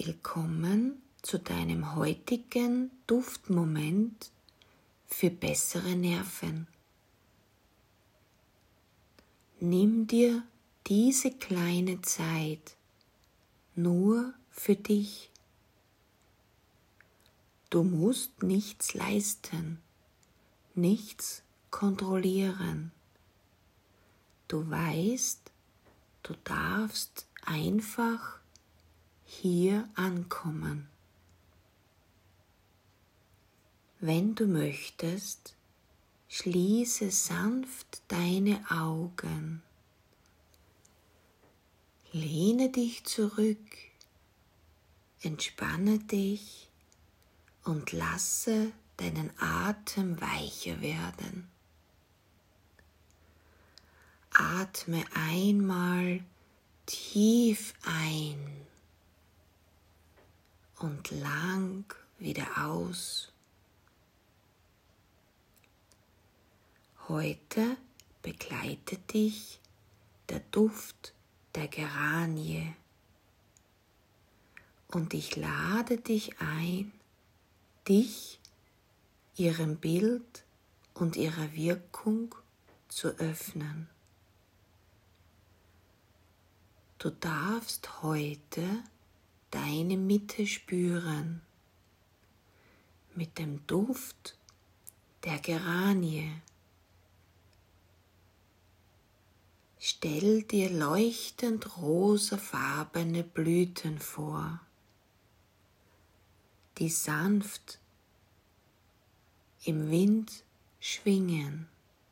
Willkommen zu deinem heutigen Duftmoment für bessere Nerven. Nimm dir diese kleine Zeit nur für dich. Du musst nichts leisten, nichts kontrollieren. Du weißt, du darfst einfach hier ankommen. Wenn du möchtest, schließe sanft deine Augen. Lehne dich zurück, entspanne dich und lasse deinen Atem weicher werden. Atme einmal tief ein und lang wieder aus. Heute begleitet dich der Duft der Geranie und ich lade dich ein, dich ihrem Bild und ihrer Wirkung zu öffnen. Du darfst heute deine Mitte spüren mit dem Duft der Geranie. Stell dir leuchtend rosafarbene Blüten vor, die sanft im Wind schwingen,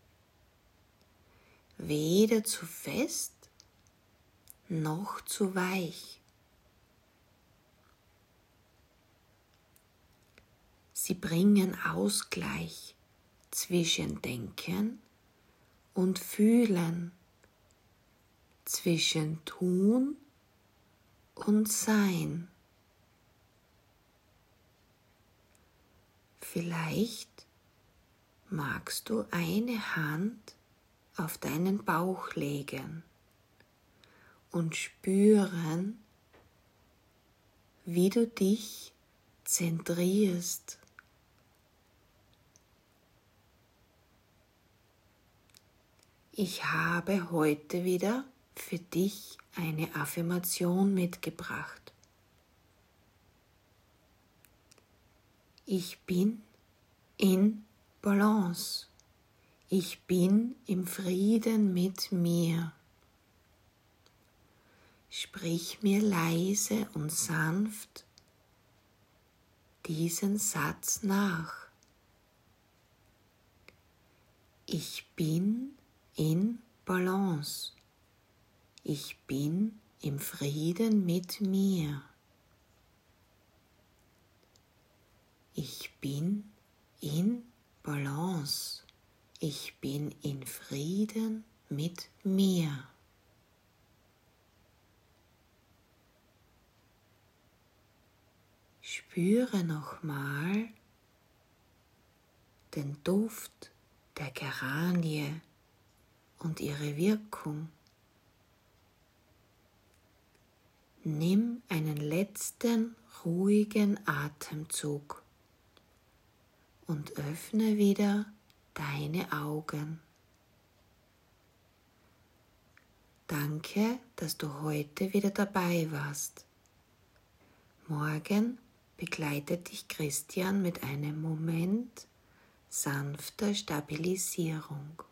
weder zu fest noch zu weich. Sie bringen Ausgleich zwischen Denken und Fühlen, zwischen Tun und Sein. Vielleicht magst du eine Hand auf deinen Bauch legen und spüren, wie du dich zentrierst. Ich habe heute wieder für dich eine Affirmation mitgebracht. Ich bin in Balance. Ich bin im Frieden mit mir. Sprich mir leise und sanft diesen Satz nach. Ich bin in Balance. Ich bin im Frieden mit mir. Ich bin in Balance. Ich bin in Frieden mit mir. Spüre nochmal den Duft der Geranie und ihre Wirkung. Nimm einen letzten ruhigen Atemzug und öffne wieder deine Augen. Danke, dass du heute wieder dabei warst. Morgen begleitet dich Christian mit einem Moment sanfter Stabilisierung.